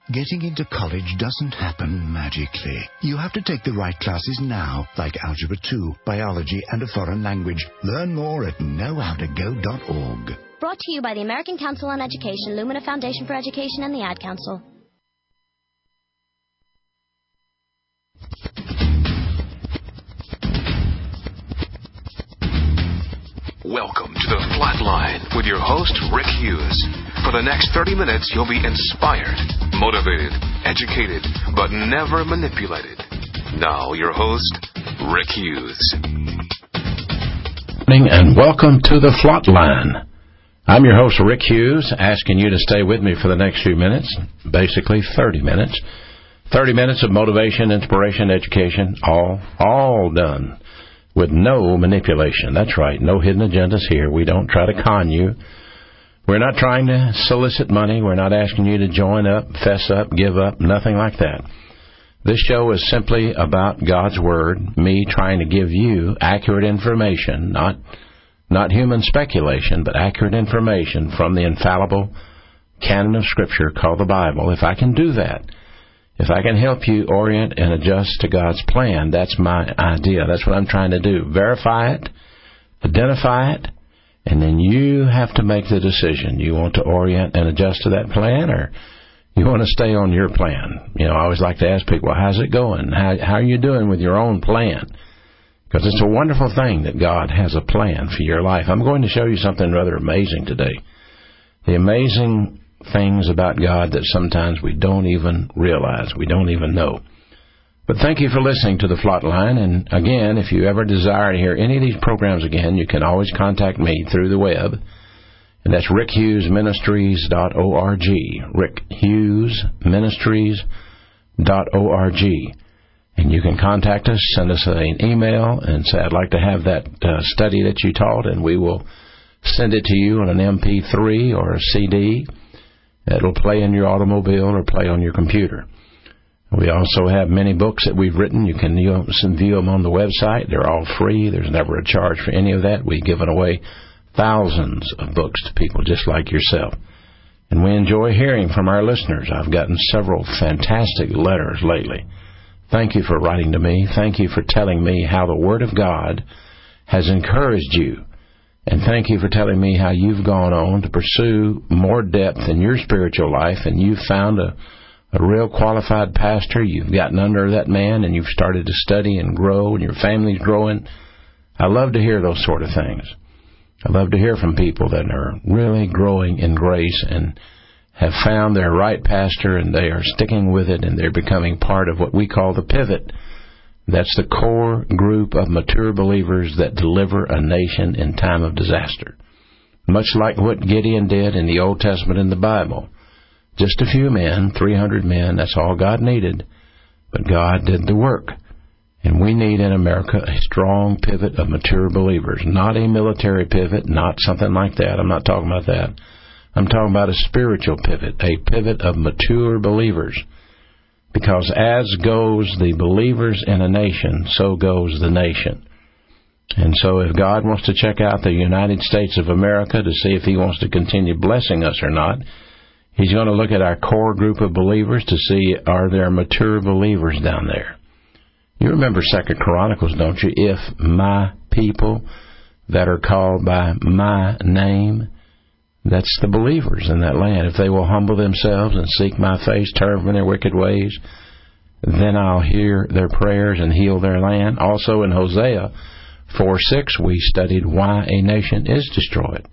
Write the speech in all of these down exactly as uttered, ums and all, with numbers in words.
Getting into college doesn't happen magically. You have to take the right classes now, like Algebra two, Biology, and a foreign language. Learn more at know how to go dot org. Brought to you by the American Council on Education, Lumina Foundation for Education, and the Ad Council. Welcome to The Flatline with your host, Rick Hughes. For the next thirty minutes, you'll be inspired, motivated, educated, but never manipulated. Now, your host, Rick Hughes. Good morning and welcome to The Flatline. I'm your host, Rick Hughes, asking you to stay with me for the next few minutes, basically thirty minutes. thirty minutes of motivation, inspiration, education, all, all done with no manipulation. That's right, no hidden agendas here. We don't try to con you. We're not trying to solicit money. We're not asking you to join up, fess up, give up, nothing like that. This show is simply about God's Word, me trying to give you accurate information, not not human speculation, but accurate information from the infallible canon of Scripture called the Bible. If I can do that, if I can help you orient and adjust to God's plan, that's my idea. That's what I'm trying to do. Verify it, identify it, and then you have to make the decision. You want to orient and adjust to that plan, or you want to stay on your plan? You know, I always like to ask people, well, how's it going? How, how are you doing with your own plan? Because it's a wonderful thing that God has a plan for your life. I'm going to show you something rather amazing today. The amazing things about God that sometimes we don't even realize, we don't even know. But thank you for listening to The Flatline. And again, if you ever desire to hear any of these programs again, you can always contact me through the web. And that's rick hughes ministries dot org. rick hughes ministries dot org. And you can contact us, send us an email, and say, I'd like to have that uh, study that you taught, and we will send it to you on an M P three or a C D. It'll play in your automobile or play on your computer. We also have many books that we've written. You can view them on the website. They're all free. There's never a charge for any of that. We've given away thousands of books to people just like yourself. And we enjoy hearing from our listeners. I've gotten several fantastic letters lately. Thank you for writing to me. Thank you for telling me how the Word of God has encouraged you. And thank you for telling me how you've gone on to pursue more depth in your spiritual life, and you've found a, a real qualified pastor. You've gotten under that man, and you've started to study and grow, and your family's growing. I love to hear those sort of things. I love to hear from people that are really growing in grace and have found their right pastor, and they are sticking with it, and they're becoming part of what we call the pivot. That's the core group of mature believers that deliver a nation in time of disaster. Much like what Gideon did in the Old Testament in the Bible. Just a few men, three hundred men, that's all God needed. But God did the work. And we need in America a strong pivot of mature believers. Not a military pivot, not something like that. I'm not talking about that. I'm talking about a spiritual pivot, a pivot of mature believers. Because as goes the believers in a nation, so goes the nation. And so if God wants to check out the United States of America to see if He wants to continue blessing us or not, He's going to look at our core group of believers to see, are there mature believers down there? You remember Second Chronicles, don't you? If my people that are called by my name, that's the believers in that land. If they will humble themselves and seek my face, turn from their wicked ways, then I'll hear their prayers and heal their land. Also in Hosea four six, we studied why a nation is destroyed.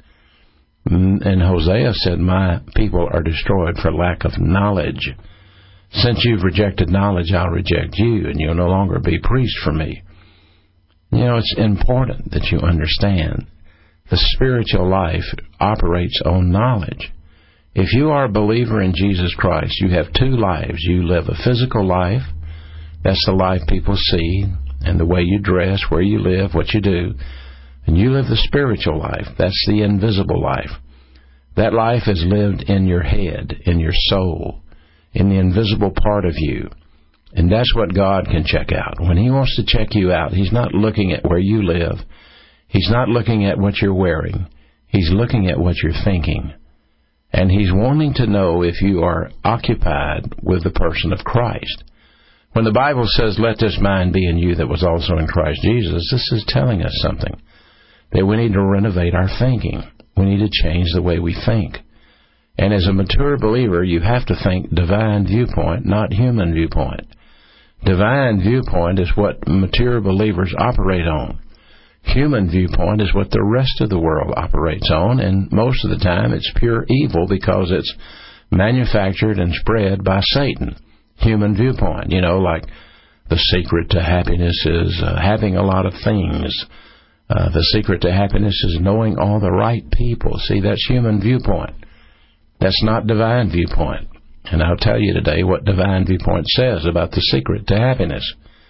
And Hosea said, my people are destroyed for lack of knowledge. Since you've rejected knowledge, I'll reject you, and you'll no longer be priest for me. You know, it's important that you understand the spiritual life operates on knowledge. If you are a believer in Jesus Christ, you have two lives. You live a physical life. That's the life people see, and the way you dress, where you live, what you do. And you live the spiritual life. That's the invisible life. That life is lived in your head, in your soul, in the invisible part of you. And that's what God can check out. When He wants to check you out, He's not looking at where you live. He's not looking at what you're wearing. He's looking at what you're thinking. And he's wanting to know if you are occupied with the person of Christ. When the Bible says, let this mind be in you that was also in Christ Jesus, this is telling us something. That we need to renovate our thinking. We need to change the way we think. And as a mature believer, you have to think divine viewpoint, not human viewpoint. Divine viewpoint is what mature believers operate on. Human viewpoint is what the rest of the world operates on, and most of the time it's pure evil because it's manufactured and spread by Satan. Human viewpoint, you know, like the secret to happiness is uh, having a lot of things. Uh, the secret to happiness is knowing all the right people. See, that's human viewpoint. That's not divine viewpoint. And I'll tell you today what divine viewpoint says about the secret to happiness.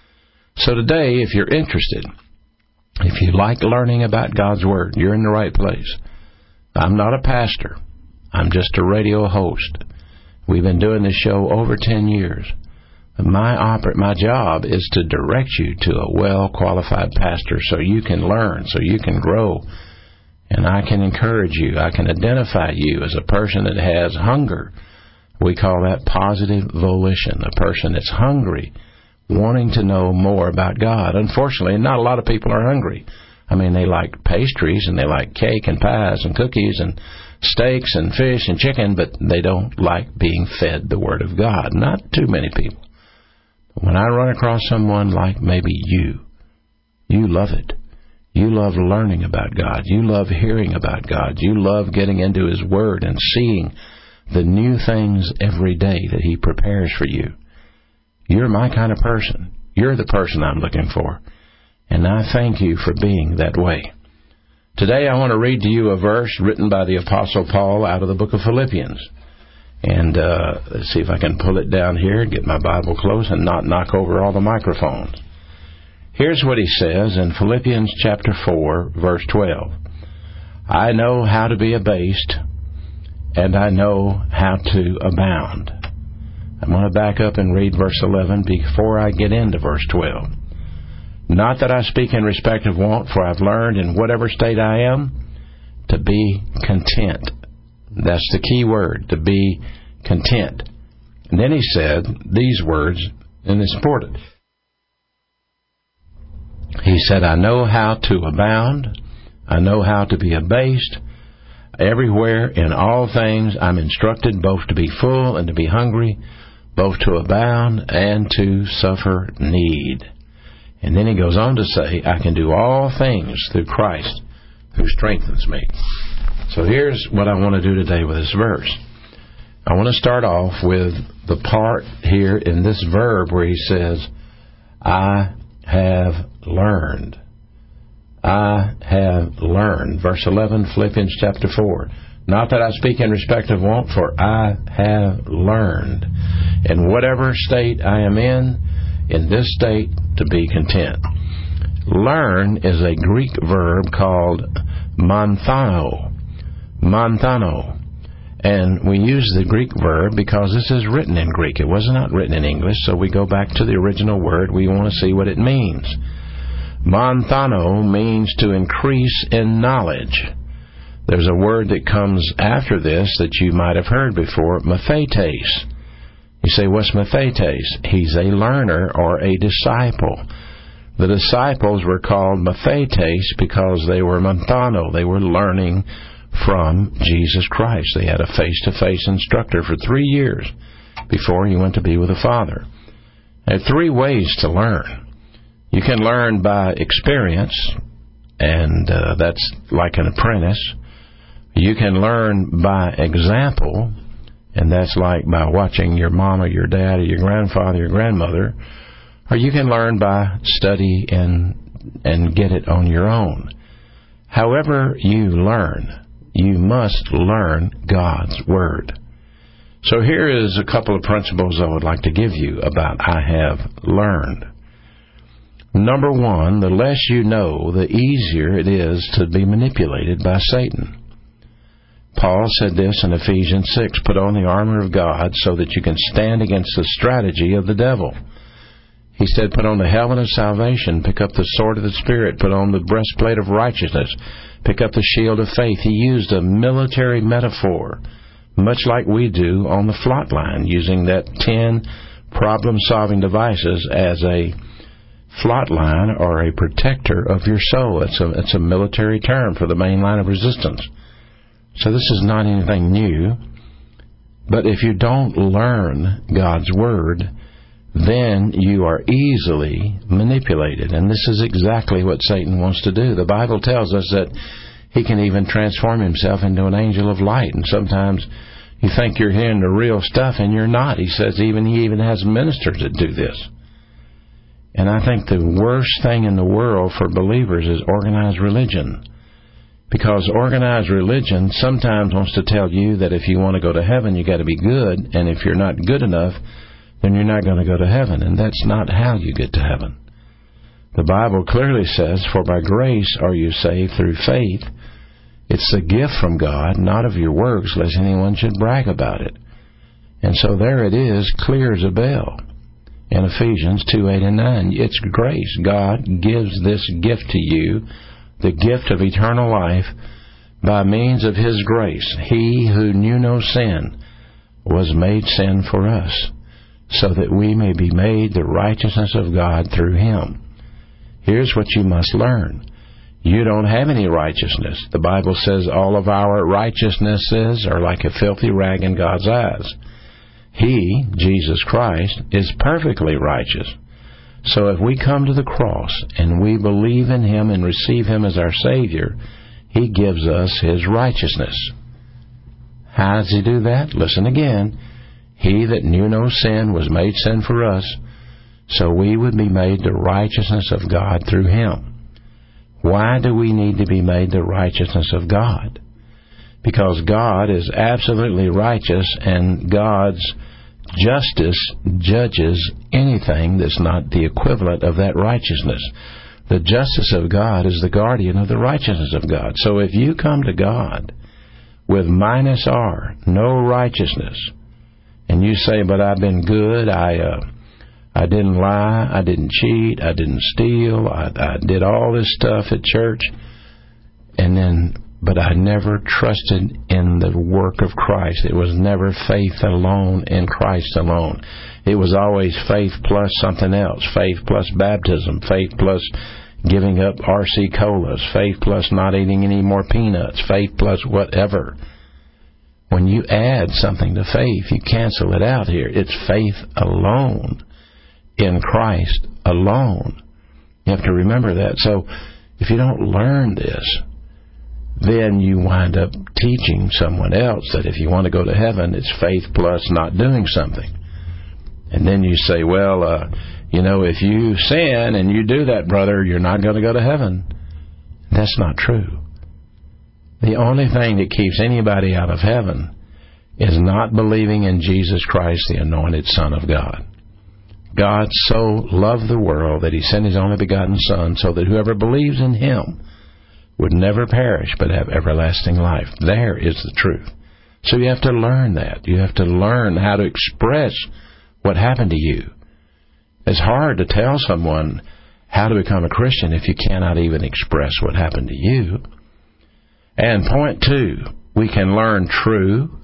So today, if you're interested, if you like learning about God's Word, you're in the right place. I'm not a pastor. I'm just a radio host. We've been doing this show over ten years. My oper- my job is to direct you to a well-qualified pastor so you can learn, so you can grow. And I can encourage you. I can identify you as a person that has hunger. We call that positive volition, a person that's hungry, wanting to know more about God. Unfortunately, not a lot of people are hungry. I mean, they like pastries, and they like cake and pies and cookies and steaks and fish and chicken, but they don't like being fed the Word of God. Not too many people. When I run across someone like maybe you, you love it. You love learning about God. You love hearing about God. You love getting into His Word and seeing the new things every day that He prepares for you. You're my kind of person. You're the person I'm looking for. And I thank you for being that way. Today I want to read to you a verse written by the Apostle Paul out of the book of Philippians. And uh, let's see if I can pull it down here, get my Bible close, and not knock over all the microphones. Here's what he says in Philippians chapter four, verse twelve. I know how to be abased, and I know how to abound. I'm going to back up and read verse eleven before I get into verse twelve. Not that I speak in respect of want, for I've learned in whatever state I am to be content. That's the key word, to be content. And then he said these words, and it's important. He said, I know how to abound. I know how to be abased. Everywhere, in all things, I'm instructed both to be full and to be hungry, both to abound and to suffer need. And then he goes on to say, I can do all things through Christ who strengthens me. So here's what I want to do today with this verse. I want to start off with the part here in this verb where he says, I have learned. I have learned. Verse eleven, Philippians chapter four. Not that I speak in respect of want, for I have learned. In whatever state I am in, in this state, to be content. Learn is a Greek verb called manthano. Manthano. And we use the Greek verb because this is written in Greek. It was not written in English, so we go back to the original word. We want to see what it means. Manthano means to increase in knowledge. There's a word that comes after this that you might have heard before, mathetes. You say, what's mathetes? He's a learner or a disciple. The disciples were called mathetes because they were manthano. They were learning from Jesus Christ. They had a face-to-face instructor for three years before he went to be with the Father. There are three ways to learn. You can learn by experience, and uh, that's like an apprentice. You can learn by example, and that's like by watching your mom or your dad or your grandfather or your grandmother. Or you can learn by study and and get it on your own. However you learn, you must learn God's Word. So here is a couple of principles I would like to give you about I have learned. Number one, the less you know, the easier it is to be manipulated by Satan. Paul said this in Ephesians six, put on the armor of God so that you can stand against the strategy of the devil. He said, put on the helmet of salvation, pick up the sword of the Spirit, put on the breastplate of righteousness, pick up the shield of faith. He used a military metaphor much like we do on the Flatline, using that ten problem-solving devices as a Flatline or a protector of your soul. It's a, it's a military term for the main line of resistance. So this is not anything new. But if you don't learn God's Word, then you are easily manipulated. And this is exactly what Satan wants to do. The Bible tells us that he can even transform himself into an angel of light. And sometimes you think you're hearing the real stuff, and you're not. He says even he even has ministers that do this. And I think the worst thing in the world for believers is organized religion. Because organized religion sometimes wants to tell you that if you want to go to heaven, you got to be good, and if you're not good enough, then you're not going to go to heaven. And that's not how you get to heaven. The Bible clearly says, "For by grace are you saved through faith." It's a gift from God, not of your works, lest anyone should brag about it. And so there it is, clear as a bell. In Ephesians two, eight, and nine, it's grace. God gives this gift to you, the gift of eternal life, by means of His grace. He who knew no sin was made sin for us, so that we may be made the righteousness of God through Him. Here's what you must learn. You don't have any righteousness. The Bible says all of our righteousnesses are like a filthy rag in God's eyes. He, Jesus Christ, is perfectly righteous. So if we come to the cross and we believe in Him and receive Him as our Savior, He gives us His righteousness. How does He do that? Listen again. He that knew no sin was made sin for us, so we would be made the righteousness of God through Him. Why do we need to be made the righteousness of God? Because God is absolutely righteous, and God's justice judges anything that's not the equivalent of that righteousness. The justice of God is the guardian of the righteousness of God. So if you come to God with minus R, no righteousness, and you say, "But I've been good, I uh, I didn't lie, I didn't cheat, I didn't steal, I, I did all this stuff at church," and then, but I never trusted in the work of Christ. It was never faith alone in Christ alone. It was always faith plus something else, faith plus baptism, faith plus giving up R C Colas, faith plus not eating any more peanuts, faith plus whatever. When you add something to faith, you cancel it out here. It's faith alone in Christ alone. You have to remember that. So if you don't learn this, then you wind up teaching someone else that if you want to go to heaven, it's faith plus not doing something. And then you say, well, uh, you know, if you sin and you do that, brother, you're not going to go to heaven. That's not true. The only thing that keeps anybody out of heaven is not believing in Jesus Christ, the anointed Son of God. God so loved the world that He sent His only begotten Son so that whoever believes in Him would never perish but have everlasting life. There is the truth. So you have to learn that. You have to learn how to express what happened to you. It's hard to tell someone how to become a Christian if you cannot even express what happened to you. And point two, we can learn true,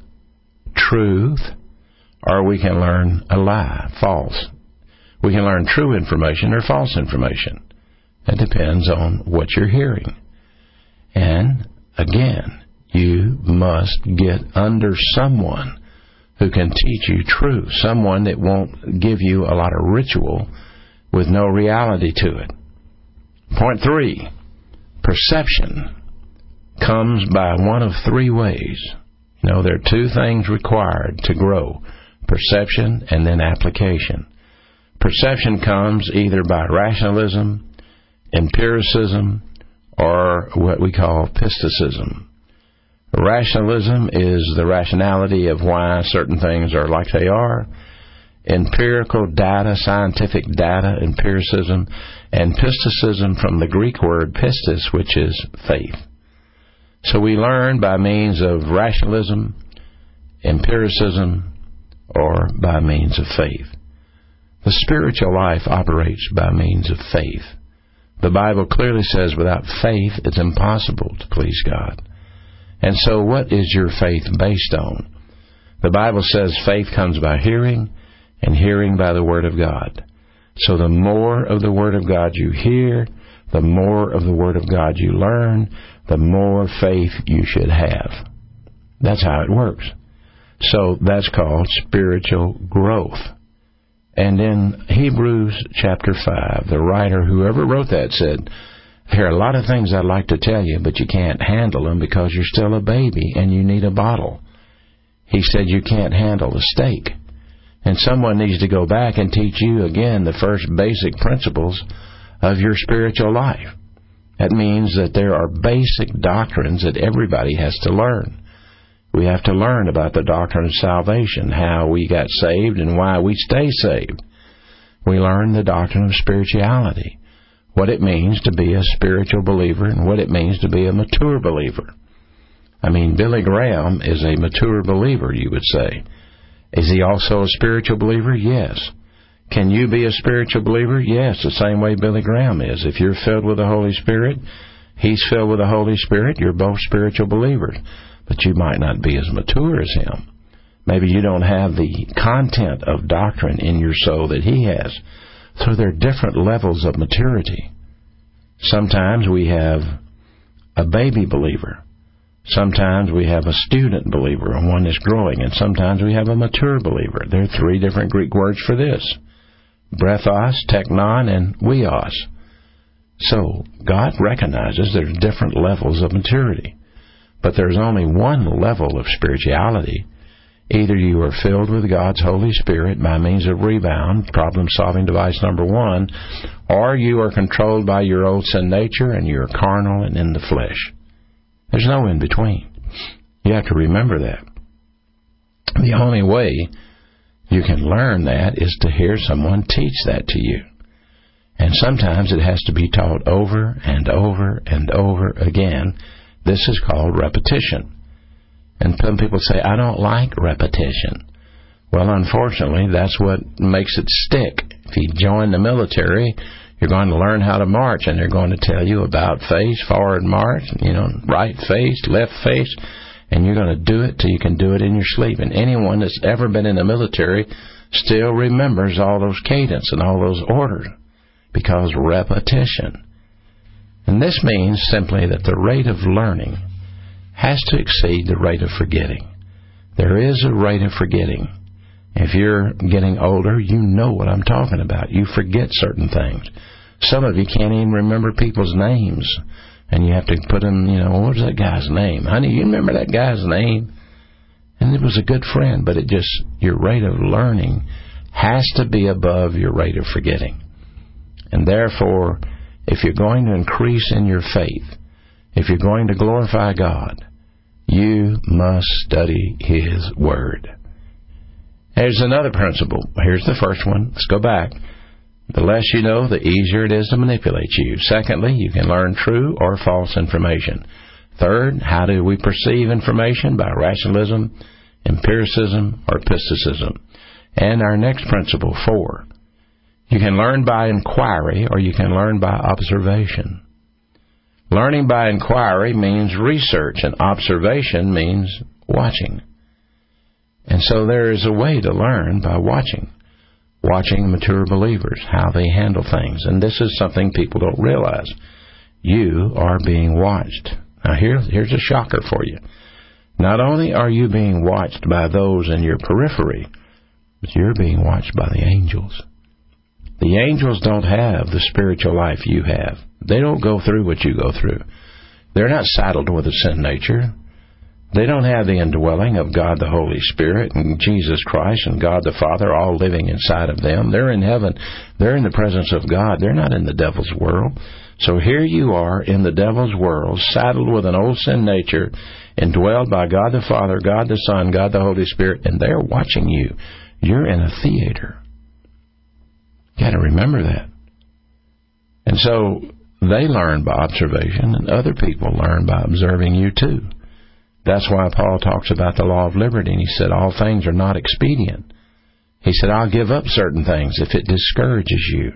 truth, or we can learn a lie, false. We can learn true information or false information. It depends on what you're hearing. And, again, you must get under someone who can teach you truth, someone that won't give you a lot of ritual with no reality to it. Point three, perception comes by one of three ways. You know, there are two things required to grow, perception and then application. Perception comes either by rationalism, empiricism, or what we call mysticism. Rationalism is the rationality of why certain things are like they are. Empirical data, scientific data, empiricism, and mysticism from the Greek word pistis, which is faith. So we learn by means of rationalism, empiricism, or by means of faith. The spiritual life operates by means of faith. The Bible clearly says without faith it's impossible to please God. And so what is your faith based on? The Bible says faith comes by hearing, and hearing by the Word of God. So the more of the Word of God you hear, the more of the Word of God you learn, the more faith you should have. That's how it works. So that's called spiritual growth. And in Hebrews chapter five, the writer, whoever wrote that, said, there are a lot of things I'd like to tell you, but you can't handle them because you're still a baby and you need a bottle. He said you can't handle a steak. And someone needs to go back and teach you again the first basic principles of your spiritual life. That means that there are basic doctrines that everybody has to learn. We have to learn about the doctrine of salvation, how we got saved and why we stay saved. We learn the doctrine of spirituality, what it means to be a spiritual believer and what it means to be a mature believer. I mean, Billy Graham is a mature believer, you would say. Is he also a spiritual believer? Yes. Can you be a spiritual believer? Yes, the same way Billy Graham is. If you're filled with the Holy Spirit, he's filled with the Holy Spirit, you're both spiritual believers. But you might not be as mature as him. Maybe you don't have the content of doctrine in your soul that he has. So there are different levels of maturity. Sometimes we have a baby believer. Sometimes we have a student believer, and one is growing. And sometimes we have a mature believer. There are three different Greek words for this: brephos, teknon, and weos. So God recognizes there's different levels of maturity. But there's only one level of spirituality. Either you are filled with God's Holy Spirit by means of rebound, problem-solving device number one, or you are controlled by your old sin nature and you're carnal and in the flesh. There's no in between. You have to remember that. The only way you can learn that is to hear someone teach that to you. And sometimes it has to be taught over and over and over again. This is called repetition. And some people say, I don't like repetition. Well, unfortunately, that's what makes it stick. If you join the military, you're going to learn how to march, and they're going to tell you about face, forward march, you know, right face, left face, and you're going to do it till you can do it in your sleep. And anyone that's ever been in the military still remembers all those cadence and all those orders, because repetition. And this means simply that the rate of learning has to exceed the rate of forgetting. There is a rate of forgetting. If you're getting older, you know what I'm talking about. You forget certain things. Some of you can't even remember people's names. And you have to put them, you know, what was that guy's name? Honey, you remember that guy's name? And it was a good friend, but it just, your rate of learning has to be above your rate of forgetting. And therefore, if you're going to increase in your faith, if you're going to glorify God, you must study His Word. There's another principle. Here's the first one. Let's go back. The less you know, the easier it is to manipulate you. Secondly, you can learn true or false information. Third, how do we perceive information? By rationalism, empiricism, or mysticism. And our next principle, four, you can learn by inquiry or you can learn by observation. Learning by inquiry means research, and observation means watching. And so there is a way to learn by watching. Watching mature believers, how they handle things. And this is something people don't realize. You are being watched. Now here, here's a shocker for you. Not only are you being watched by those in your periphery, but you're being watched by the angels. The angels don't have the spiritual life you have. They don't go through what you go through. They're not saddled with a sin nature. They don't have the indwelling of God the Holy Spirit and Jesus Christ and God the Father all living inside of them. They're in heaven. They're in the presence of God. They're not in the devil's world. So here you are in the devil's world, saddled with an old sin nature, indwelled by God the Father, God the Son, God the Holy Spirit, and they're watching you. You're in a theater. You got to remember that. And so they learn by observation, and other people learn by observing you too. That's why Paul talks about the law of liberty, and he said all things are not expedient. He said, I'll give up certain things if it discourages you.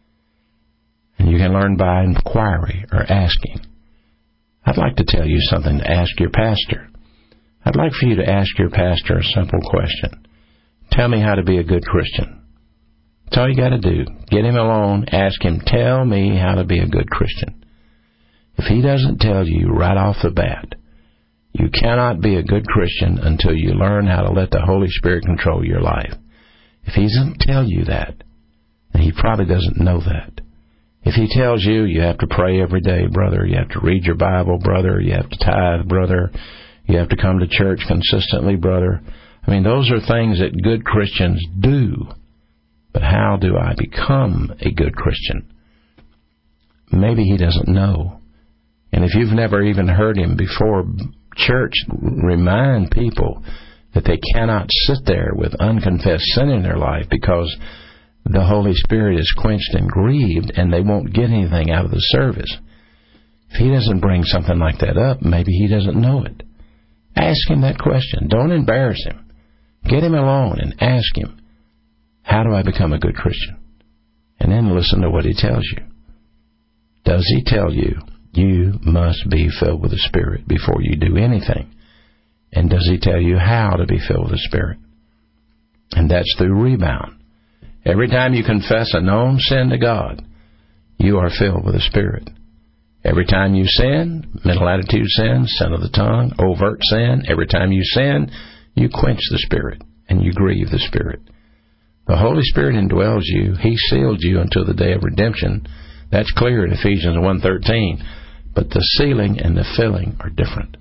And you can learn by inquiry or asking. I'd like to tell you something to ask your pastor. I'd like for you to ask your pastor a simple question. Tell me how to be a good Christian. That's all you got to do. Get him alone. Ask him, tell me how to be a good Christian. If he doesn't tell you right off the bat, you cannot be a good Christian until you learn how to let the Holy Spirit control your life. If he doesn't tell you that, then he probably doesn't know that. If he tells you you have to pray every day, brother, you have to read your Bible, brother, you have to tithe, brother, you have to come to church consistently, brother. I mean, those are things that good Christians do. But how do I become a good Christian? Maybe he doesn't know. And if you've never even heard him before, church, remind people that they cannot sit there with unconfessed sin in their life because the Holy Spirit is quenched and grieved and they won't get anything out of the service. If he doesn't bring something like that up, maybe he doesn't know it. Ask him that question. Don't embarrass him. Get him alone and ask him, how do I become a good Christian? And then listen to what he tells you. Does he tell you you must be filled with the Spirit before you do anything? And does he tell you how to be filled with the Spirit? And that's through rebound. Every time you confess a known sin to God, you are filled with the Spirit. Every time you sin, mental attitude sin, sin of the tongue, overt sin, every time you sin, you quench the Spirit and you grieve the Spirit. The Holy Spirit indwells you. He sealed you until the day of redemption. That's clear in Ephesians one thirteen. But the sealing and the filling are different.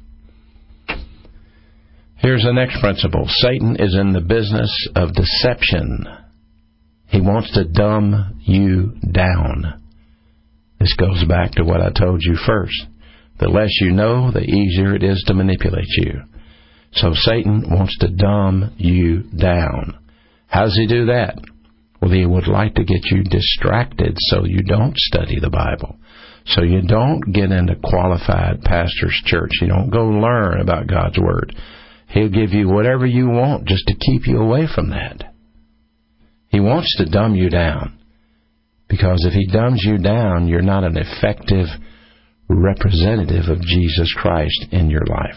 Here's the next principle. Satan is in the business of deception. He wants to dumb you down. This goes back to what I told you first. The less you know, the easier it is to manipulate you. So Satan wants to dumb you down. How does he do that? Well, he would like to get you distracted so you don't study the Bible, so you don't get into qualified pastor's church. You don't go learn about God's Word. He'll give you whatever you want just to keep you away from that. He wants to dumb you down, because if he dumbs you down, you're not an effective representative of Jesus Christ in your life.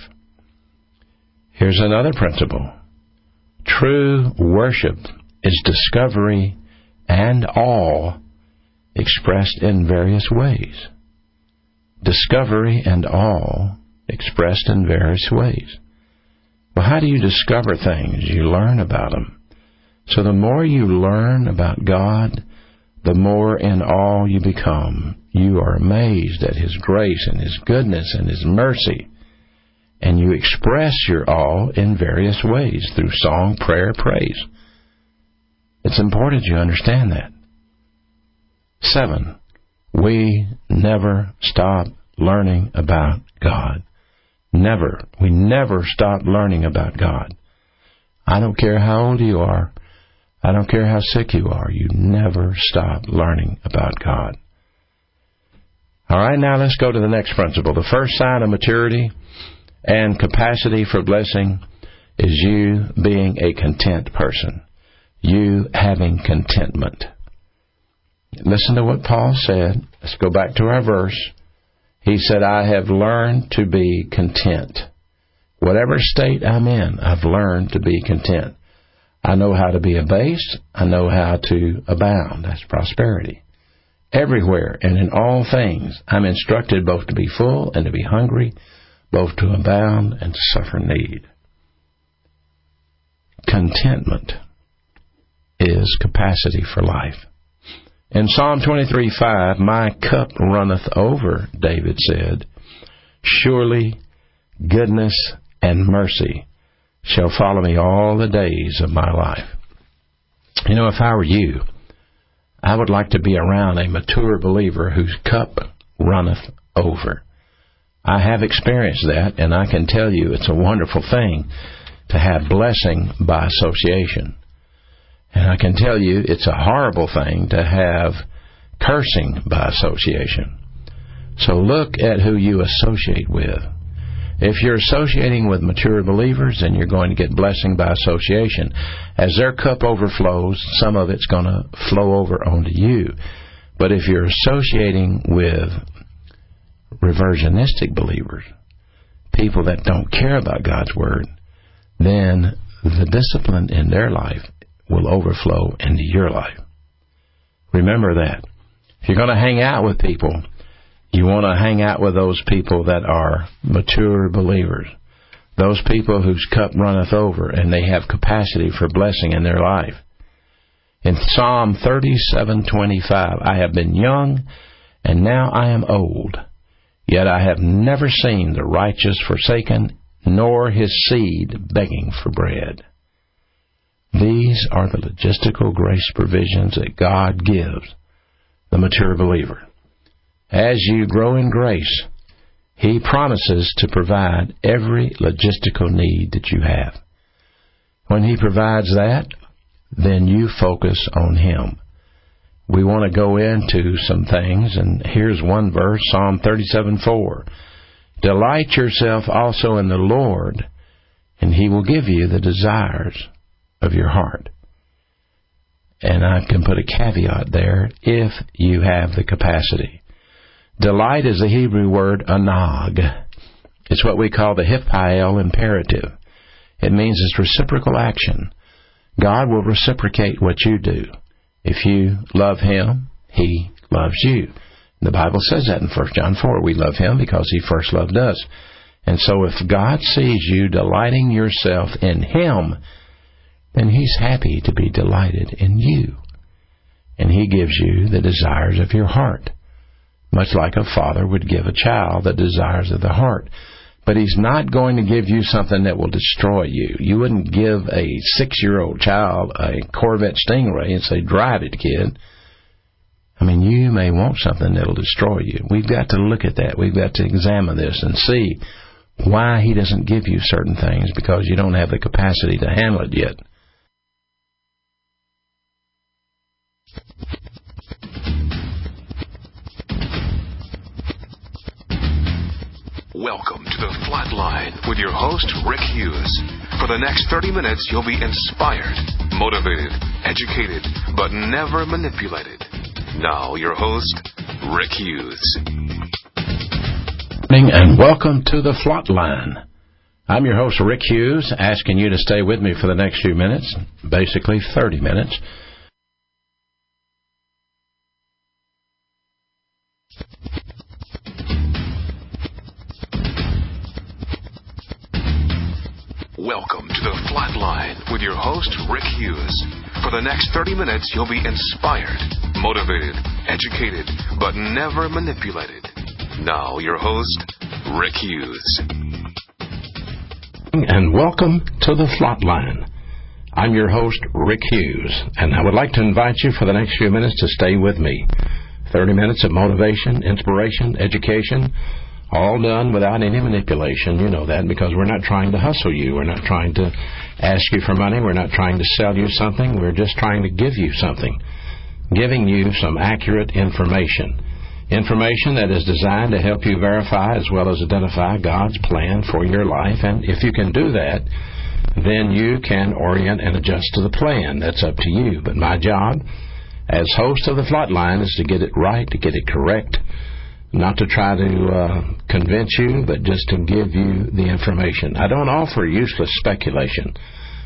Here's another principle. True worship is discovery and awe expressed in various ways. Discovery and awe expressed in various ways. Well, how do you discover things? You learn about them. So the more you learn about God, the more in awe you become. You are amazed at His grace and His goodness and His mercy. And you express your awe in various ways, through song, prayer, praise. It's important you understand that. Seven, we never stop learning about God. Never. We never stop learning about God. I don't care how old you are. I don't care how sick you are. You never stop learning about God. All right, now let's go to the next principle. The first sign of maturity and capacity for blessing is you being a content person. You having contentment. Listen to what Paul said. Let's go back to our verse. He said, I have learned to be content. Whatever state I'm in, I've learned to be content. I know how to be abased. I know how to abound. That's prosperity. Everywhere and in all things, I'm instructed both to be full and to be hungry, both to abound and to suffer need. Contentment is capacity for life. In Psalm twenty-three five, my cup runneth over, David said. Surely goodness and mercy shall follow me all the days of my life. You know, if I were you, I would like to be around a mature believer whose cup runneth over. I have experienced that, and I can tell you it's a wonderful thing to have blessing by association. And I can tell you it's a horrible thing to have cursing by association. So look at who you associate with. If you're associating with mature believers, then you're going to get blessing by association. As their cup overflows, some of it's going to flow over onto you. But if you're associating with reversionistic believers, people that don't care about God's Word, then the discipline in their life will overflow into your life. Remember that. If you're going to hang out with people, you want to hang out with those people that are mature believers, those people whose cup runneth over and they have capacity for blessing in their life. In Psalm thirty-seven twenty-five, I have been young, and now I am old, yet I have never seen the righteous forsaken, nor his seed begging for bread. These are the logistical grace provisions that God gives the mature believer. As you grow in grace, He promises to provide every logistical need that you have. When He provides that, then you focus on Him. We want to go into some things, and here's one verse, Psalm thirty-seven four. Delight yourself also in the Lord, and He will give you the desires of your heart. And I can put a caveat there, if you have the capacity. Delight is the Hebrew word anag. It's what we call the hippael imperative. It means it's reciprocal action. God will reciprocate what you do. If you love Him, He loves you. The Bible says that in First John four. We love Him because He first loved us. And so if God sees you delighting yourself in Him, then He's happy to be delighted in you. And He gives you the desires of your heart, much like a father would give a child the desires of the heart. But He's not going to give you something that will destroy you. You wouldn't give a six-year-old child a Corvette Stingray and say, drive it, kid. I mean, you may want something that will destroy you. We've got to look at that. We've got to examine this and see why He doesn't give you certain things, because you don't have the capacity to handle it yet. Welcome to the Flatline with your host, Rick Hughes. For the next thirty minutes, you'll be inspired, motivated, educated, but never manipulated. Now, your host, Rick Hughes. And welcome to the Flatline. I'm your host, Rick Hughes, asking you to stay with me for the next few minutes, basically thirty minutes. Welcome to the Flatline with your host, Rick Hughes. For the next thirty minutes, you'll be inspired, motivated, educated, but never manipulated. Now, your host, Rick Hughes. And welcome to the Flatline. I'm your host, Rick Hughes, and I would like to invite you for the next few minutes to stay with me. thirty minutes of motivation, inspiration, education, all done without any manipulation. You know that, because we're not trying to hustle you. We're not trying to ask you for money. We're not trying to sell you something. We're just trying to give you something, giving you some accurate information. Information that is designed to help you verify as well as identify God's plan for your life. And if you can do that, then you can orient and adjust to the plan. That's up to you. But my job as host of the Flatline is to get it right, to get it correct, not to try to uh, convince you, but just to give you the information. I don't offer useless speculation.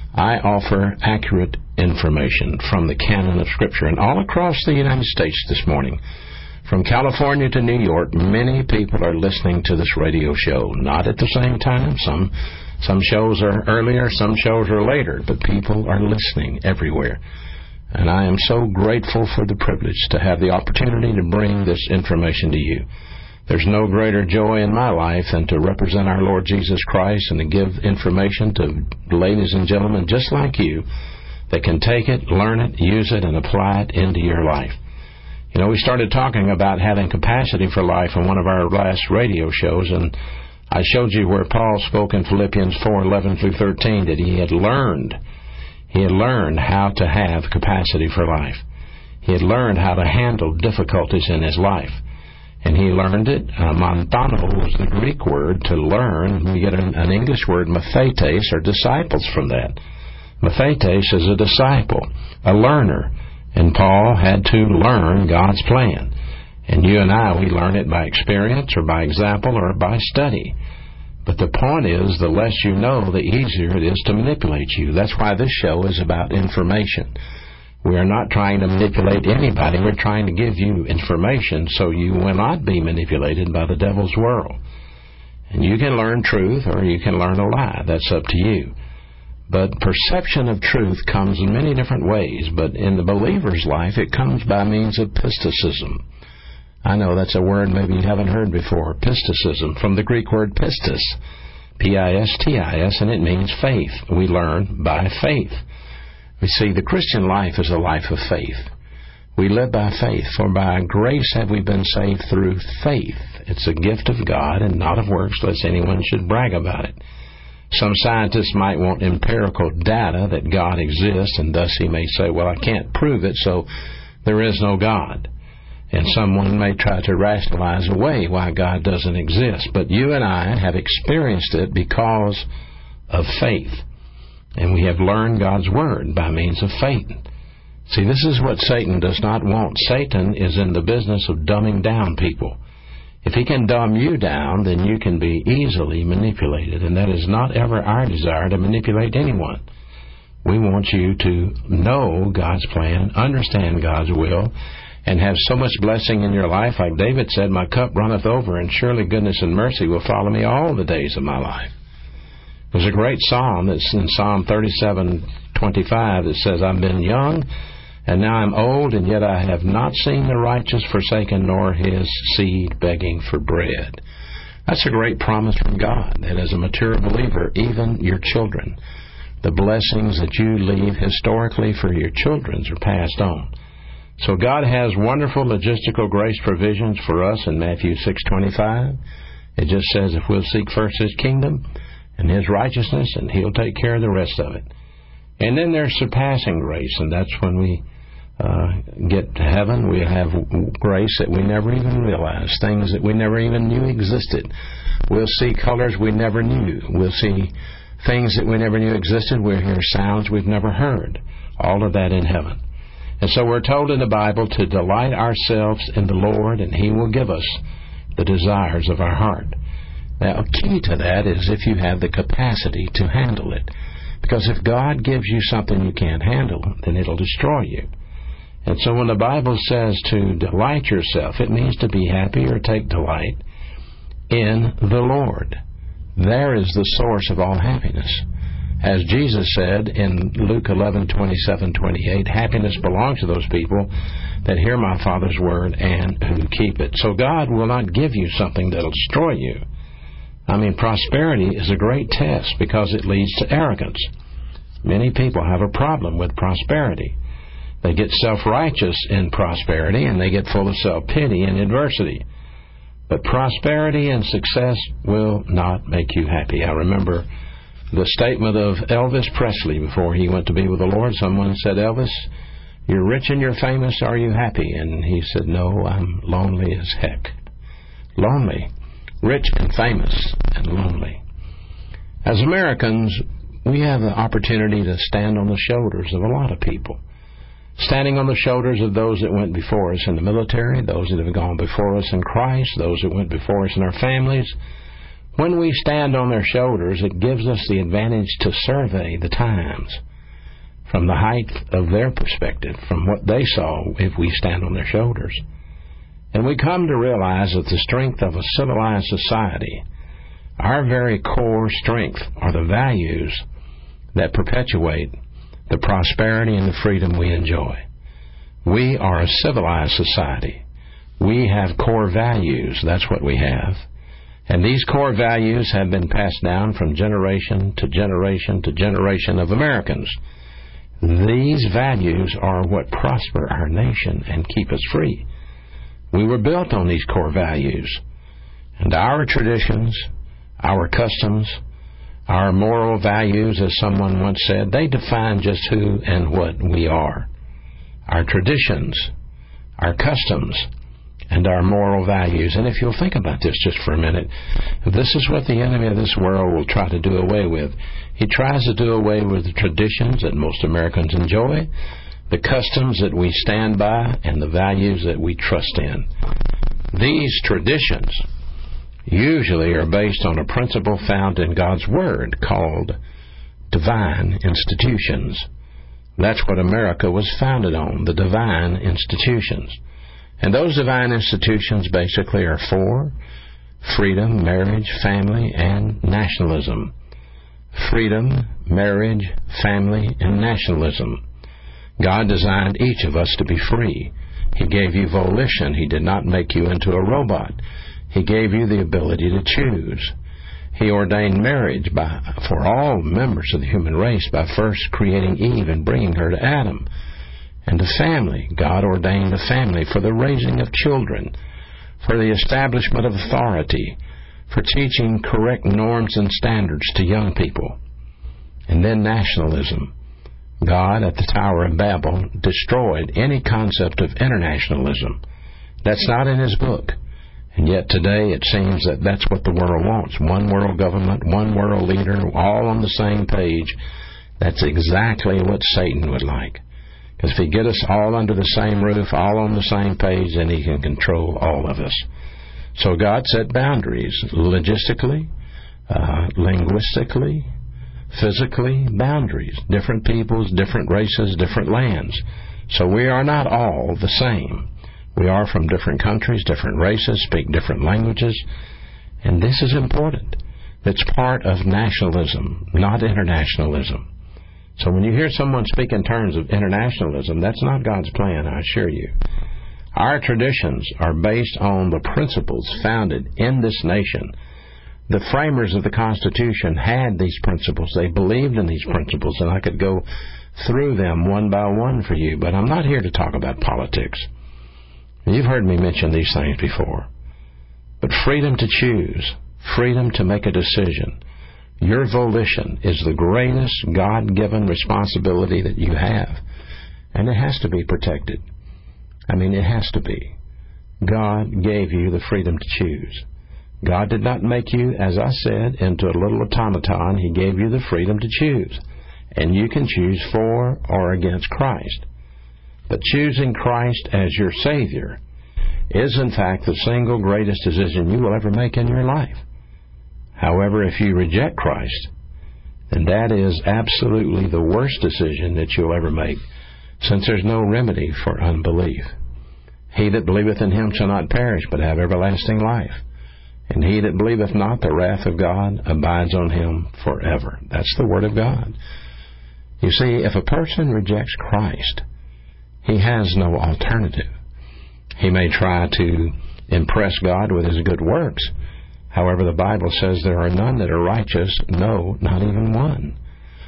I offer accurate information from the canon of Scripture. And all across the United States this morning, from California to New York, many people are listening to this radio show. Not at the same time. Some, some shows are earlier, some shows are later, but people are listening everywhere. And I am so grateful for the privilege to have the opportunity to bring this information to you. There's no greater joy in my life than to represent our Lord Jesus Christ and to give information to ladies and gentlemen just like you that can take it, learn it, use it, and apply it into your life. You know, we started talking about having capacity for life in one of our last radio shows, and I showed you where Paul spoke in Philippians four eleven through thirteen that he had learned He had learned how to have capacity for life. He had learned how to handle difficulties in his life. And he learned it. Uh, montano was the Greek word to learn. We get an, an English word, mathetes, or disciples from that. Mathetes is a disciple, a learner. And Paul had to learn God's plan. And you and I, we learn it by experience or by example or by study. But the point is, the less you know, the easier it is to manipulate you. That's why this show is about information. We are not trying to manipulate anybody. We're trying to give you information so you will not be manipulated by the devil's world. And you can learn truth or you can learn a lie. That's up to you. But perception of truth comes in many different ways. But in the believer's life, it comes by means of pisticism. I know that's a word maybe you haven't heard before. Pisticism, from the Greek word pistis, P I S T I S, and it means faith. We learn by faith. We see the Christian life is a life of faith. We live by faith, for by grace have we been saved through faith. It's a gift of God and not of works, lest anyone should brag about it. Some scientists might want empirical data that God exists, and thus he may say, well, I can't prove it, so there is no God. And someone may try to rationalize away why God doesn't exist. But you and I have experienced it because of faith. And we have learned God's Word by means of faith. See, this is what Satan does not want. Satan is in the business of dumbing down people. If he can dumb you down, then you can be easily manipulated. And that is not ever our desire, to manipulate anyone. We want you to know God's plan, understand God's will, and have so much blessing in your life. Like David said, my cup runneth over, and surely goodness and mercy will follow me all the days of my life. There's a great psalm that's in Psalm thirty-seven twenty-five that says, I've been young, and now I'm old, and yet I have not seen the righteous forsaken, nor his seed begging for bread. That's a great promise from God, that as a mature believer, even your children, the blessings that you leave historically for your children are passed on. So God has wonderful logistical grace provisions for us in Matthew six twenty-five. It just says if we'll seek first His kingdom and His righteousness, and He'll take care of the rest of it. And then there's surpassing grace, and that's when we uh, get to heaven. We'll have grace that we never even realized, things that we never even knew existed. We'll see colors we never knew. We'll see things that we never knew existed. We'll hear sounds we've never heard. All of that in heaven. And so we're told in the Bible to delight ourselves in the Lord, and He will give us the desires of our heart. Now, a key to that is if you have the capacity to handle it. Because if God gives you something you can't handle, then it'll destroy you. And so when the Bible says to delight yourself, it means to be happy or take delight in the Lord. There is the source of all happiness. As Jesus said in Luke eleven twenty-seven twenty-eight, happiness belongs to those people that hear my Father's word and who keep it. So God will not give you something that will destroy you. I mean, prosperity is a great test because it leads to arrogance. Many people have a problem with prosperity. They get self-righteous in prosperity, and they get full of self-pity in adversity. But prosperity and success will not make you happy. I remember the statement of Elvis Presley before he went to be with the Lord. Someone said, Elvis, you're rich and you're famous. Are you happy? And he said, no, I'm lonely as heck. Lonely. Rich and famous and lonely. As Americans, we have the opportunity to stand on the shoulders of a lot of people. Standing on the shoulders of those that went before us in the military, those that have gone before us in Christ, those that went before us in our families. When we stand on their shoulders, it gives us the advantage to survey the times from the height of their perspective, from what they saw if we stand on their shoulders. And we come to realize that the strength of a civilized society, our very core strength, are the values that perpetuate the prosperity and the freedom we enjoy. We are a civilized society. We have core values. That's what we have. And these core values have been passed down from generation to generation to generation of Americans. These values are what prosper our nation and keep us free. We were built on these core values. And our traditions, our customs, our moral values, as someone once said, they define just who and what we are. Our traditions, our customs, and our moral values. And if you'll think about this just for a minute, this is what the enemy of this world will try to do away with. He tries to do away with the traditions that most Americans enjoy, the customs that we stand by, and the values that we trust in. These traditions, usually are based on a principle found in God's Word called divine institutions. That's what America was founded on, the divine institutions. And those divine institutions basically are four: freedom, marriage, family, and nationalism. Freedom, marriage, family, and nationalism. God designed each of us to be free. He gave you volition. He did not make you into a robot. He gave you the ability to choose. He ordained marriage by, for all members of the human race by first creating Eve and bringing her to Adam. And the family. God ordained a family for the raising of children, for the establishment of authority, for teaching correct norms and standards to young people. And then nationalism. God, at the Tower of Babel, destroyed any concept of internationalism. That's not in His book. And yet today it seems that that's what the world wants. One world government, one world leader, all on the same page. That's exactly what Satan would like. Because if he get us all under the same roof, all on the same page, then he can control all of us. So God set boundaries, logistically, uh, linguistically, physically, boundaries. Different peoples, different races, different lands. So we are not all the same. We are from different countries, different races, speak different languages. And this is important. It's part of nationalism, not internationalism. So when you hear someone speak in terms of internationalism, that's not God's plan, I assure you. Our traditions are based on the principles founded in this nation. The framers of the Constitution had these principles. They believed in these principles, and I could go through them one by one for you, but I'm not here to talk about politics. You've heard me mention these things before. But freedom to choose, freedom to make a decision, your volition is the greatest God-given responsibility that you have. And it has to be protected. I mean, it has to be. God gave you the freedom to choose. God did not make you, as I said, into a little automaton. He gave you the freedom to choose. And you can choose for or against Christ. But choosing Christ as your Savior is, in fact, the single greatest decision you will ever make in your life. However, if you reject Christ, then that is absolutely the worst decision that you'll ever make, since there's no remedy for unbelief. He that believeth in Him shall not perish, but have everlasting life. And he that believeth not, the wrath of God abides on him forever. That's the Word of God. You see, if a person rejects Christ, he has no alternative. He may try to impress God with his good works. However, the Bible says there are none that are righteous, no, not even one.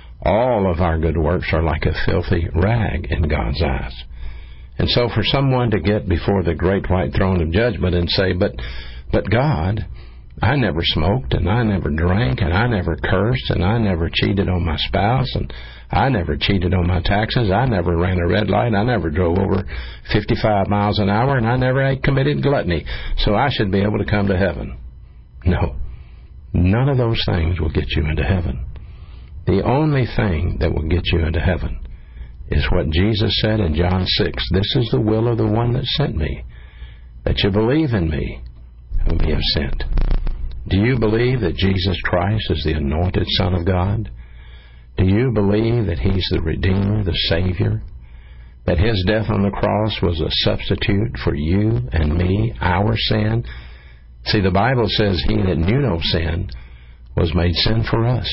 All of our good works are like a filthy rag in God's eyes. And so for someone to get before the great white throne of judgment and say, but but God, I never smoked, and I never drank, and I never cursed, and I never cheated on my spouse, and I never cheated on my taxes, I never ran a red light, I never drove over fifty-five miles an hour, and I never committed gluttony, so I should be able to come to heaven. No, none of those things will get you into heaven. The only thing that will get you into heaven is what Jesus said in John six, this is the will of the one that sent me, that you believe in me, whom He has sent. Do you believe that Jesus Christ is the anointed Son of God? Do you believe that He's the Redeemer, the Savior? That His death on the cross was a substitute for you and me, our sin? See, the Bible says He that knew no sin was made sin for us,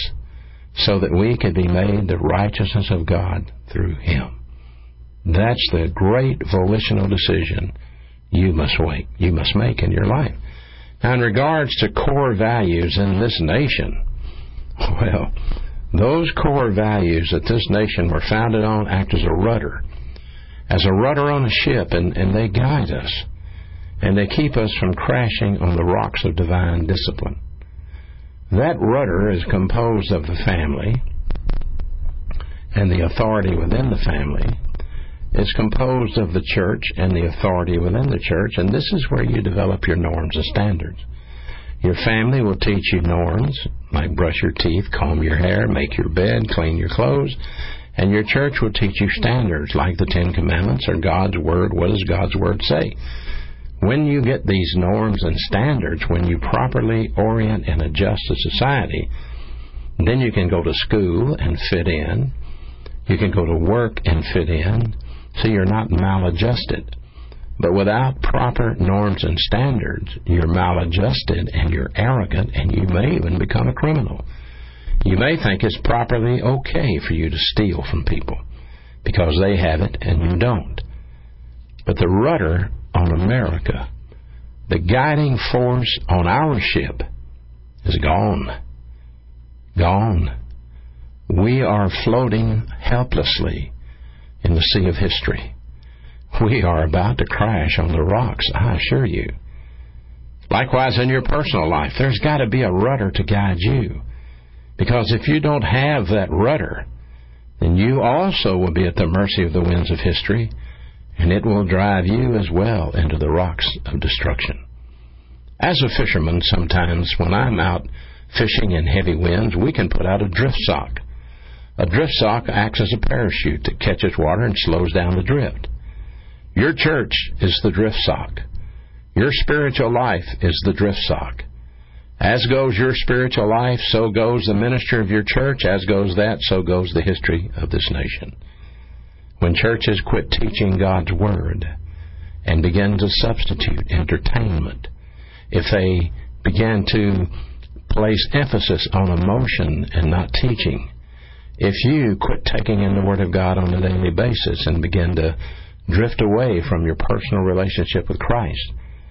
so that we could be made the righteousness of God through Him. That's the great volitional decision you must make, you must make in your life. Now, in regards to core values in this nation, well, those core values that this nation were founded on act as a rudder, as a rudder on a ship, and, and they guide us, and they keep us from crashing on the rocks of divine discipline. That rudder is composed of the family, and the authority within the family is composed of the church and the authority within the church, and this is where you develop your norms and standards. Your family will teach you norms, like brush your teeth, comb your hair, make your bed, clean your clothes, and your church will teach you standards, like the Ten Commandments or God's Word. What does God's Word say? When you get these norms and standards, when you properly orient and adjust to society, then you can go to school and fit in. You can go to work and fit in, so you're not maladjusted. But without proper norms and standards, you're maladjusted and you're arrogant, and you may even become a criminal. You may think it's properly okay for you to steal from people because they have it and you don't. But the rudder on America, the guiding force on our ship, is gone. Gone. We are floating helplessly in the sea of history. We are about to crash on the rocks, I assure you. Likewise, in your personal life, there's got to be a rudder to guide you. Because if you don't have that rudder, then you also will be at the mercy of the winds of history, and it will drive you as well into the rocks of destruction. As a fisherman, sometimes when I'm out fishing in heavy winds, we can put out a drift sock. A drift sock acts as a parachute that catches water and slows down the drift. Your church is the drift sock. Your spiritual life is the drift sock. As goes your spiritual life, so goes the ministry of your church. As goes that, so goes the history of this nation. When churches quit teaching God's Word and begin to substitute entertainment, if they begin to place emphasis on emotion and not teaching, if you quit taking in the Word of God on a daily basis and begin to drift away from your personal relationship with Christ,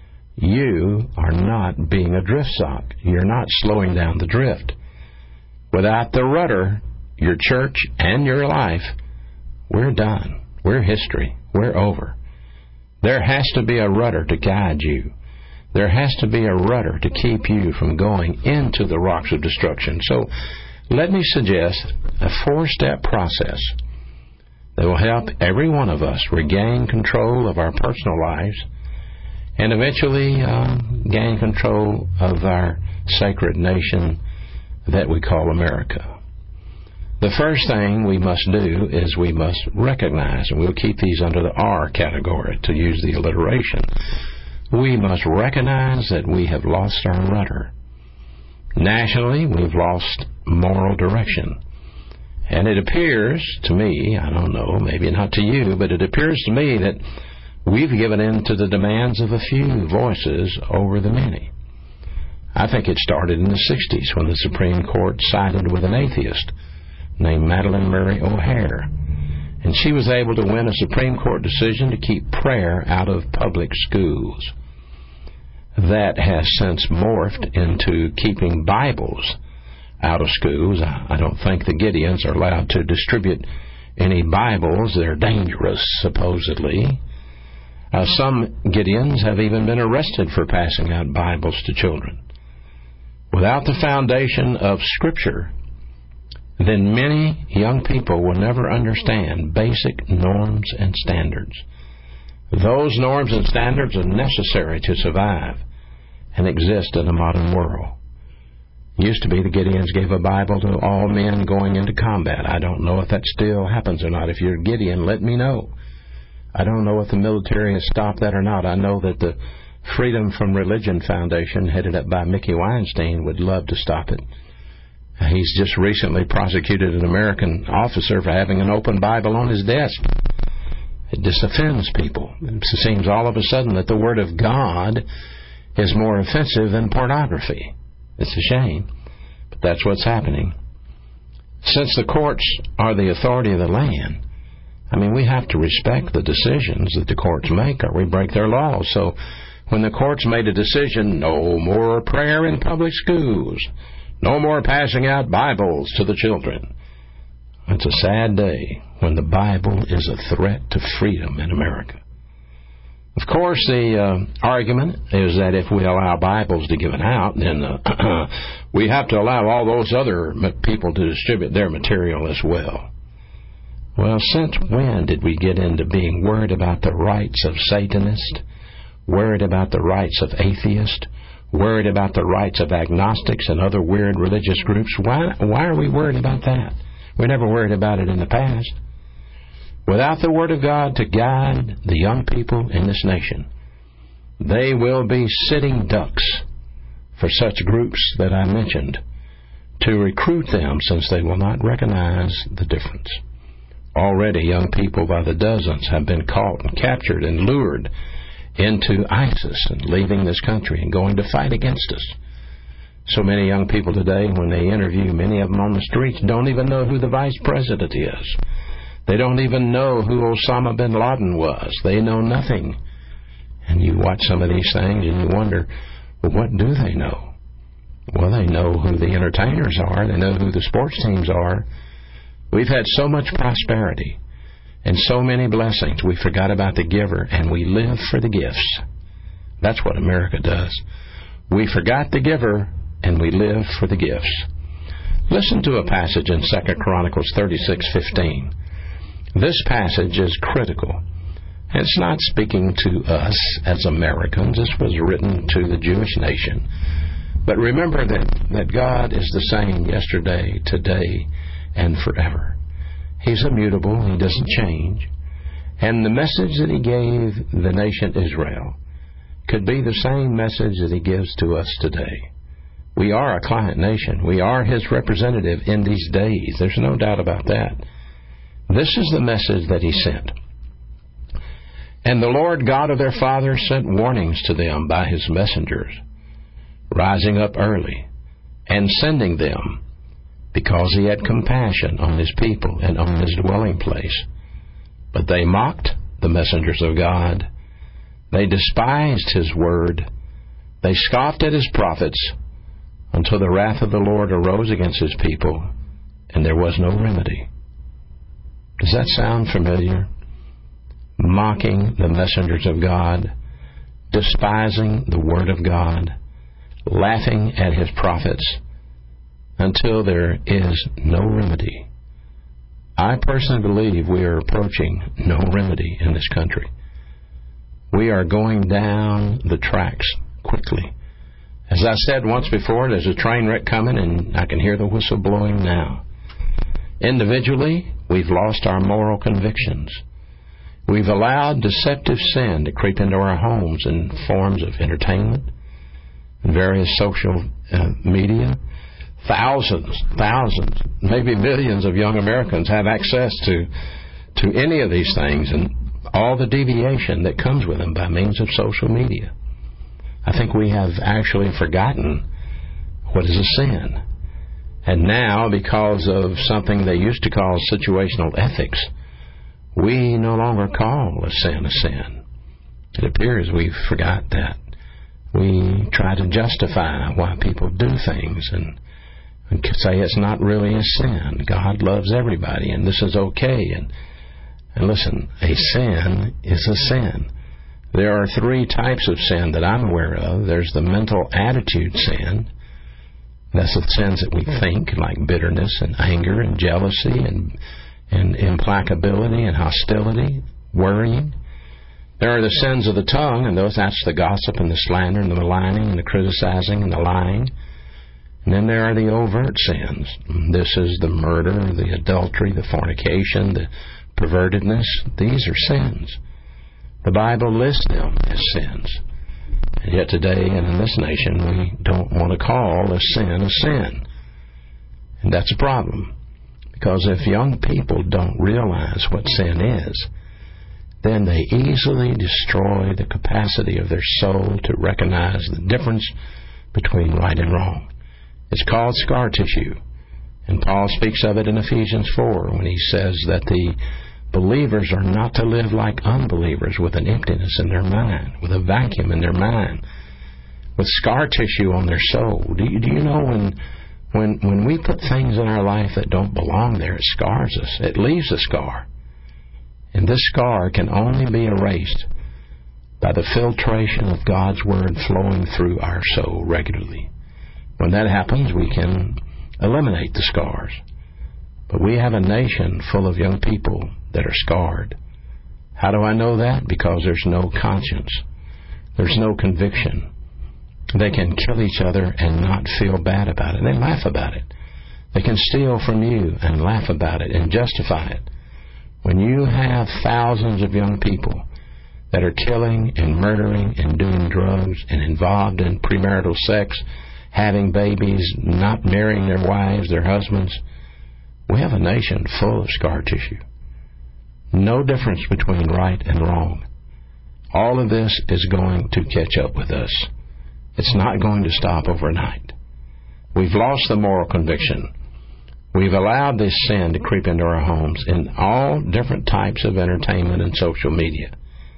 you are not being a drift sock. You're not slowing down the drift. Without the rudder, your church and your life, we're done. We're history. We're over. There has to be a rudder to guide you. There has to be a rudder to keep you from going into the rocks of destruction. So let me suggest a four-step process that will help every one of us regain control of our personal lives and eventually uh, gain control of our sacred nation that we call America. The first thing we must do is we must recognize, and we'll keep these under the R category to use the alliteration, we must recognize that we have lost our rudder. Nationally, we've lost moral direction. And it appears to me, I don't know, maybe not to you, but it appears to me that we've given in to the demands of a few voices over the many. I think it started in the sixties when the Supreme Court sided with an atheist named Madalyn Murray O'Hair. And she was able to win a Supreme Court decision to keep prayer out of public schools. That has since morphed into keeping Bibles out of schools. I don't think the Gideons are allowed to distribute any Bibles. They're dangerous, supposedly. Uh, some Gideons have even been arrested for passing out Bibles to children. Without the foundation of Scripture, then many young people will never understand basic norms and standards. Those norms and standards are necessary to survive and exist in a modern world. It used to be the Gideons gave a Bible to all men going into combat. I don't know if that still happens or not. If you're Gideon, let me know. I don't know if the military has stopped that or not. I know that the Freedom from Religion Foundation, headed up by Mickey Weinstein, would love to stop it. He's just recently prosecuted an American officer for having an open Bible on his desk. It just offends people. It seems all of a sudden that the Word of God is more offensive than pornography. It's a shame, but that's what's happening. Since the courts are the authority of the land, I mean, we have to respect the decisions that the courts make, or we break their laws. So when the courts made a decision, no more prayer in public schools, no more passing out Bibles to the children, it's a sad day when the Bible is a threat to freedom in America. Of course, the uh, argument is that if we allow Bibles to be given out, then uh, we have to allow all those other people to distribute their material as well. Well, since when did we get into being worried about the rights of Satanists, worried about the rights of atheists, worried about the rights of agnostics and other weird religious groups? Why, why are we worried about that? We never worried about it in the past. Without the Word of God to guide the young people in this nation, They will be sitting ducks for such groups that I mentioned to recruit them, since they will not recognize the difference. Already young people by the dozens have been caught and captured and lured into ISIS and leaving this country and going to fight against us. So many young people today, when they interview many of them on the streets, don't even know who the vice president is. They don't even know who Osama bin Laden was. They know nothing. And you watch some of these things and you wonder, well, what do they know? Well, they know who the entertainers are. They know who the sports teams are. We've had so much prosperity and so many blessings, we forgot about the giver, and we live for the gifts. That's what America does. We forgot the giver, and we live for the gifts. Listen to a passage in Second Chronicles thirty-six fifteen. This passage is critical. It's not speaking to us as Americans. This was written to the Jewish nation. But remember that, that God is the same yesterday, today, and forever. He's immutable. He doesn't change. And the message that He gave the nation Israel could be the same message that He gives to us today. We are a client nation. We are His representative in these days. There's no doubt about that. This is the message that He sent. And the Lord God of their fathers sent warnings to them by His messengers, rising up early and sending them, because He had compassion on His people and on His dwelling place. But they mocked the messengers of God. They despised His word. They scoffed at His prophets, until the wrath of the Lord arose against His people, and there was no remedy. Does that sound familiar? Mocking the messengers of God, despising the word of God, laughing at His prophets, until there is no remedy. I personally believe we are approaching no remedy in this country. We are going down the tracks quickly. As I said once before, there's a train wreck coming, and I can hear the whistle blowing now. Individually, we've lost our moral convictions. We've allowed deceptive sin to creep into our homes in forms of entertainment and various social uh, media. Thousands, thousands, maybe millions of young Americans have access to to any of these things and all the deviation that comes with them by means of social media. I think we have actually forgotten what is a sin. And now, because of something they used to call situational ethics, we no longer call a sin a sin. It appears we forgot that. We try to justify why people do things and and say it's not really a sin. God loves everybody, and this is okay. And, and listen, a sin is a sin. There are three types of sin that I'm aware of. There's the mental attitude sin. That's the sins that we think, like bitterness and anger and jealousy and, and implacability and hostility, worrying. There are the sins of the tongue, and those that's the gossip and the slander and the maligning and the criticizing and the lying. And then there are the overt sins. This is the murder, the adultery, the fornication, the pervertedness. These are sins. The Bible lists them as sins. And yet today, and in this nation, we don't want to call a sin a sin. And that's a problem. Because if young people don't realize what sin is, then they easily destroy the capacity of their soul to recognize the difference between right and wrong. It's called scar tissue. And Paul speaks of it in Ephesians four when he says that the believers are not to live like unbelievers with an emptiness in their mind, with a vacuum in their mind, with scar tissue on their soul. Do you, do you know when, when, when we put things in our life that don't belong there, it scars us. It leaves a scar. And this scar can only be erased by the filtration of God's Word flowing through our soul regularly. When that happens, we can eliminate the scars. But we have a nation full of young people that are scarred. How do I know that? Because there's no conscience. There's no conviction. They can kill each other and not feel bad about it. They laugh about it. They can steal from you and laugh about it and justify it. When you have thousands of young people that are killing and murdering and doing drugs and involved in premarital sex, having babies, not marrying their wives, their husbands. We have a nation full of scar tissue. No difference between right and wrong. All of this is going to catch up with us. It's not going to stop overnight. We've lost the moral conviction. We've allowed this sin to creep into our homes in all different types of entertainment and social media.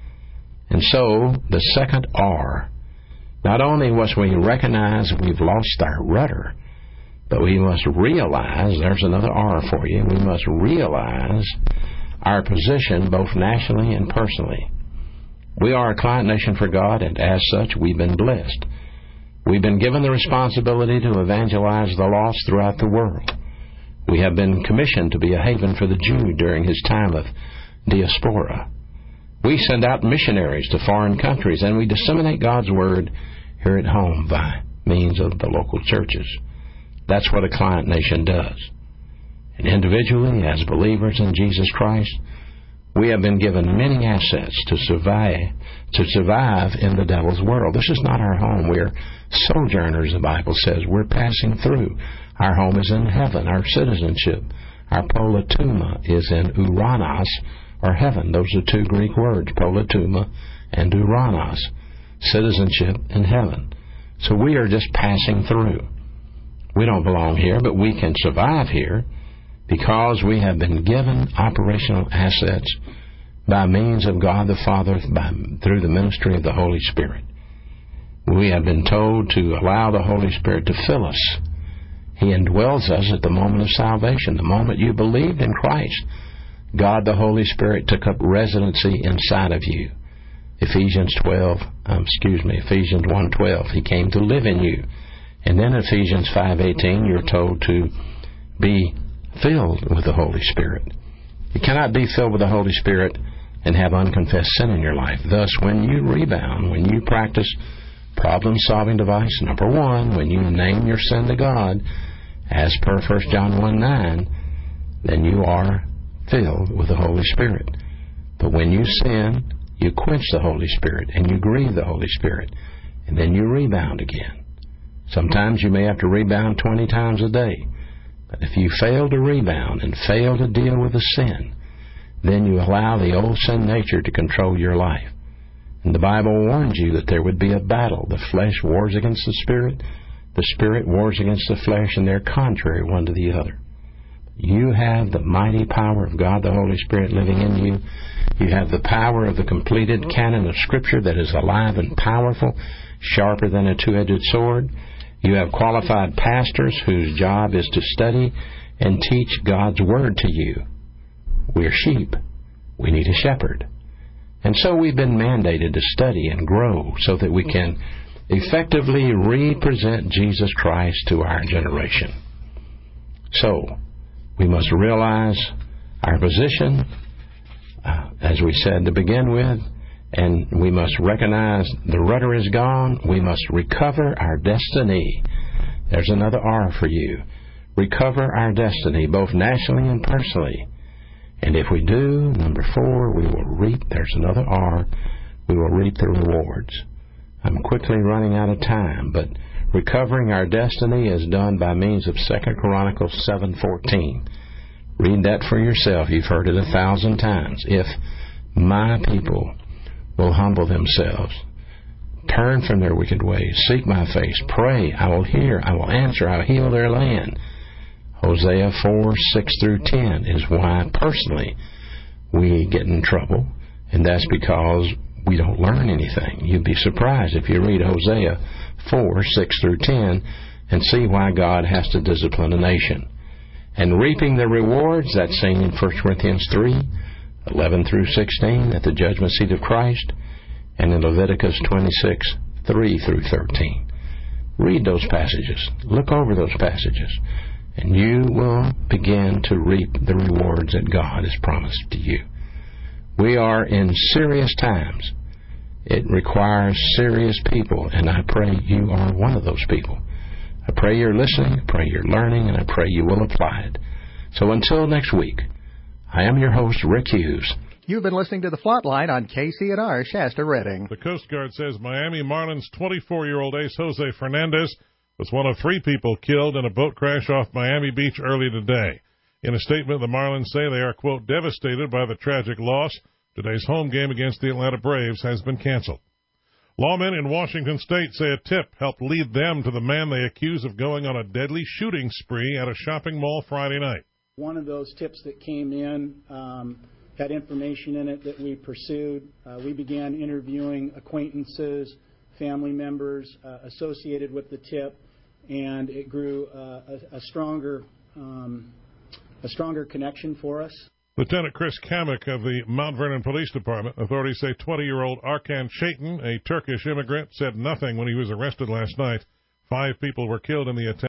And so, the second R, not only must we recognize we've lost our rudder, but we must realize, there's another R for you, we must realize our position both nationally and personally. We are a client nation for God, and as such, we've been blessed. We've been given the responsibility to evangelize the lost throughout the world. We have been commissioned to be a haven for the Jew during his time of diaspora. We send out missionaries to foreign countries, and we disseminate God's Word here at home by means of the local churches. That's what a client nation does. And individually, as believers in Jesus Christ, we have been given many assets to survive, to survive in the devil's world. This is not our home. We're sojourners, the Bible says. We're passing through. Our home is in heaven. Our citizenship, our polituma, is in Uranos, or heaven. Those are two Greek words, polituma and Uranos, citizenship in heaven. So we are just passing through. We don't belong here, but we can survive here because we have been given operational assets by means of God the Father by, through the ministry of the Holy Spirit. We have been told to allow the Holy Spirit to fill us. He indwells us at the moment of salvation. The moment you believed in Christ, God the Holy Spirit took up residency inside of you. Ephesians twelve, um, excuse me, Ephesians one twelve. He came to live in you. And then Ephesians five eighteen, you're told to be filled with the Holy Spirit. You cannot be filled with the Holy Spirit and have unconfessed sin in your life. Thus, when you rebound, when you practice problem-solving device number one, when you name your sin to God, as per First John one nine, then you are filled with the Holy Spirit. But when you sin, you quench the Holy Spirit and you grieve the Holy Spirit, and then you rebound again. Sometimes you may have to rebound twenty times a day. But if you fail to rebound and fail to deal with the sin, then you allow the old sin nature to control your life. And the Bible warns you that there would be a battle. The flesh wars against the Spirit. The Spirit wars against the flesh, and they're contrary one to the other. You have the mighty power of God, the Holy Spirit, living in you. You have the power of the completed canon of Scripture that is alive and powerful, sharper than a two-edged sword. You have qualified pastors whose job is to study and teach God's Word to you. We're sheep. We need a shepherd. And so we've been mandated to study and grow so that we can effectively represent Jesus Christ to our generation. So, we must realize our position, uh, as we said to begin with, and we must recognize the rudder is gone. We must recover our destiny. There's another R for you. Recover our destiny, both nationally and personally. And if we do, number four, we will reap, there's another R, we will reap the rewards. I'm quickly running out of time, but recovering our destiny is done by means of Second Chronicles seven fourteen. Read that for yourself. You've heard it a thousand times. If my people will humble themselves, turn from their wicked ways, seek my face, pray, I will hear, I will answer, I will heal their land. Hosea four, six through ten is why, personally, we get in trouble, and that's because we don't learn anything. You'd be surprised if you read Hosea four, six through ten and see why God has to discipline a nation. And reaping the rewards, that's seen in First Corinthians three, eleven through sixteen, at the judgment seat of Christ, and in Leviticus twenty-six, three through thirteen. Read those passages. Look over those passages. And you will begin to reap the rewards that God has promised to you. We are in serious times. It requires serious people, and I pray you are one of those people. I pray you're listening, I pray you're learning, and I pray you will apply it. So until next week, I am your host, Rick Hughes. You've been listening to The Flatline on K C N R Shasta Redding. The Coast Guard says Miami Marlins twenty-four-year-old ace Jose Fernandez was one of three people killed in a boat crash off Miami Beach early today. In a statement, the Marlins say they are, quote, devastated by the tragic loss. Today's home game against the Atlanta Braves has been canceled. Lawmen in Washington State say a tip helped lead them to the man they accuse of going on a deadly shooting spree at a shopping mall Friday night. One of those tips that came in um, had information in it that we pursued. Uh, we began interviewing acquaintances, family members uh, associated with the tip, and it grew uh, a, a stronger um, a stronger connection for us. Lieutenant Chris Kamek of the Mount Vernon Police Department. Authorities say twenty-year-old Arkan Shaitan, a Turkish immigrant, said nothing when he was arrested last night. Five people were killed in the attack.